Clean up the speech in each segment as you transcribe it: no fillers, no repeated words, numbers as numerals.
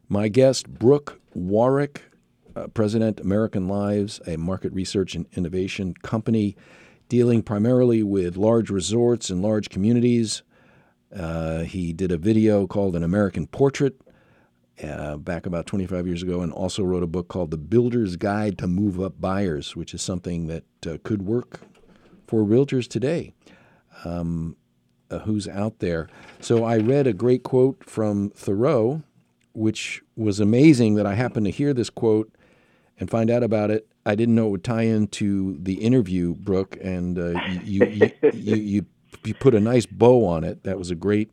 My guest, Brooke Warrick, President, American Lives, a market research and innovation company dealing primarily with large resorts and large communities. He did a video called An American Portrait back about 25 years ago, and also wrote a book called The Builder's Guide to Move Up Buyers, which is something that could work for realtors today. Who's out there. So I read a great quote from Thoreau, which was amazing that I happened to hear this quote and find out about it. I didn't know it would tie into the interview, Brooke, and you put a nice bow on it. That was a great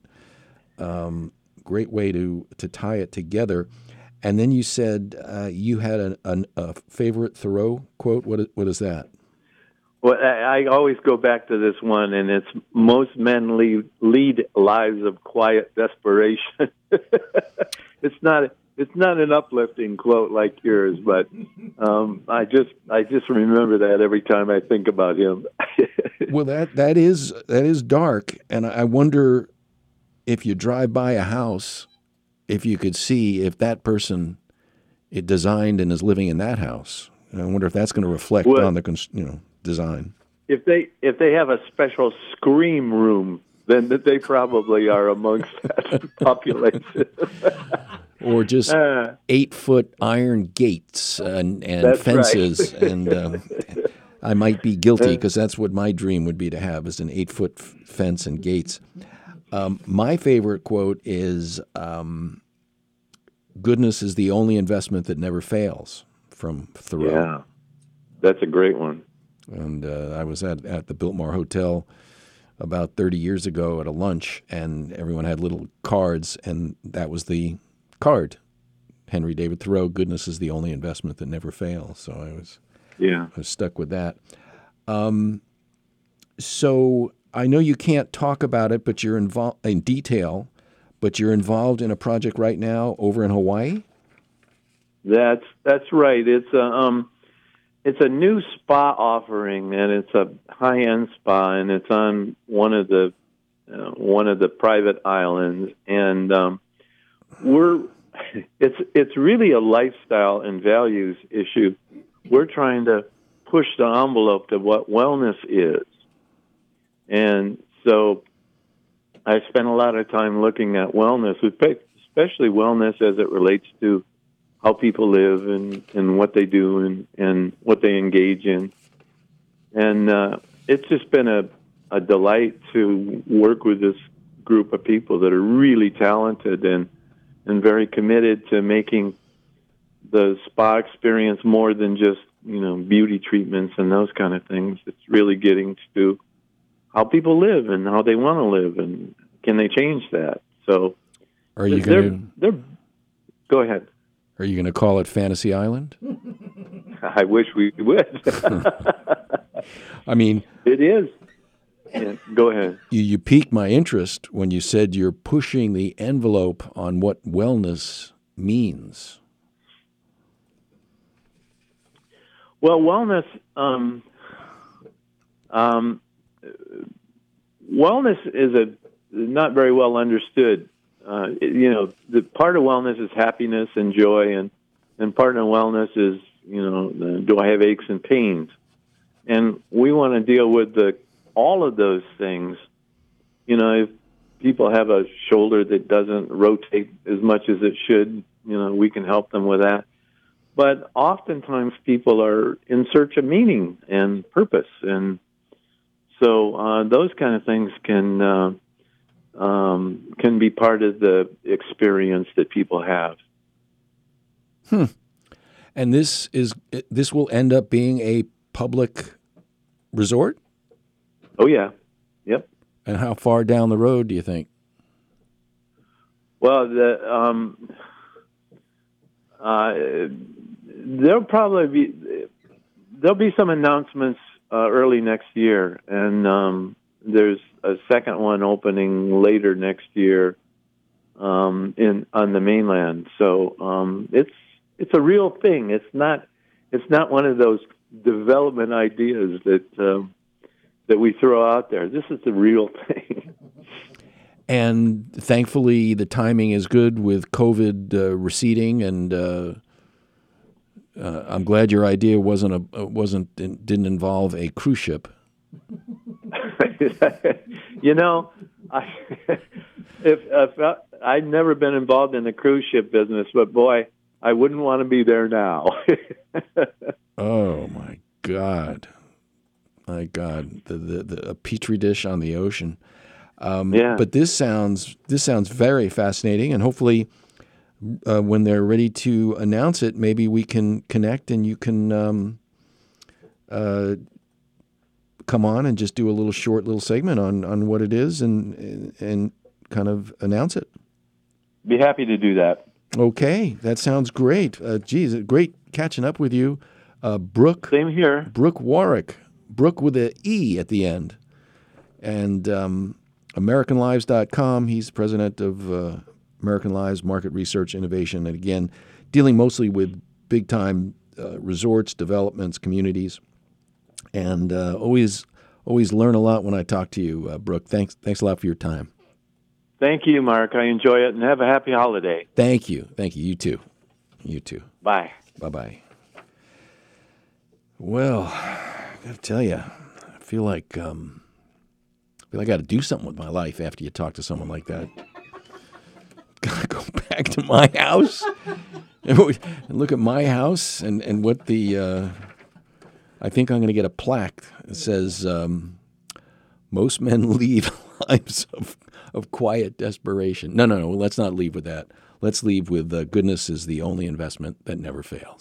way to tie it together. And then you said you had a favorite Thoreau quote. What is that? Well, I always go back to this one, and it's most men lead lives of quiet desperation. It's not an uplifting quote like yours, but I just remember that every time I think about him. Well, that is dark, and I wonder if you drive by a house, if you could see if that person it designed and is living in that house. And I wonder if that's going to reflect on the design. If they have a special scream room, then they probably are amongst that population. Or just 8-foot iron gates and fences, right. And I might be guilty because that's what my dream would be to have is an 8-foot fence and gates. My favorite quote is, "Goodness is the only investment that never fails," from Thoreau. Yeah, that's a great one. And I was at the Biltmore Hotel about 30 years ago at a lunch, and everyone had little cards, and that was the card. Henry David Thoreau, "Goodness is the only investment that never fails." So I was stuck with that. So I know you can't talk about it, but you're involved in detail, but you're involved in a project right now over in Hawaii? That's right. It's a new spa offering, and it's a high-end spa, and it's on one of the private islands. And it's really a lifestyle and values issue. We're trying to push the envelope to what wellness is, and so I spent a lot of time looking at wellness, especially wellness as it relates to how people live and what they do and what they engage in. And it's just been a delight to work with this group of people that are really talented and very committed to making the spa experience more than just, beauty treatments and those kind of things. It's really getting to how people live and how they want to live, and can they change that? So are you going to... Go ahead. Are you going to call it Fantasy Island? I wish we would. I mean... It is. Yeah, go ahead. You piqued my interest when you said you're pushing the envelope on what wellness means. Well, wellness... wellness is not very well understood. The part of wellness is happiness and joy, and part of wellness is, do I have aches and pains? And we want to deal with all of those things. If people have a shoulder that doesn't rotate as much as it should, we can help them with that. But oftentimes people are in search of meaning and purpose, and so those kind of things can be part of the experience that people have. And this will end up being a public resort? Oh, yeah. Yep. And how far down the road do you think? Well, there'll be some announcements early next year, and there's a second one opening later next year on the mainland. So it's a real thing. It's not one of those development ideas that we throw out there. This is the real thing. And thankfully, the timing is good with COVID receding, and I'm glad your idea didn't involve a cruise ship. You know, if I'd never been involved in the cruise ship business, but boy, I wouldn't want to be there now. Oh my God, a petri dish on the ocean. Yeah. But this sounds very fascinating, and hopefully, when they're ready to announce it, maybe we can connect and you can come on and just do a short little segment on what it is and kind of announce it. Be happy to do that. Okay, that sounds great. Geez, great catching up with you, Brooke. Same here. Brooke Warrick, Brooke with an E at the end, and AmericanLives.com. He's president of American Lives Market Research Innovation, and again, dealing mostly with big-time resorts, developments, communities, and always learn a lot when I talk to you, Brooke. Thanks a lot for your time. Thank you, Mark. I enjoy it, and have a happy holiday. Thank you. You too. Bye. Bye-bye. Well, I got to tell you, I feel like I got to do something with my life after you talk to someone like that. Gotta go back to my house and look at my house and what the. I think I'm going to get a plaque that says, "Most men leave lives of quiet desperation." No. Let's not leave with that. Let's leave with goodness is the only investment that never fails.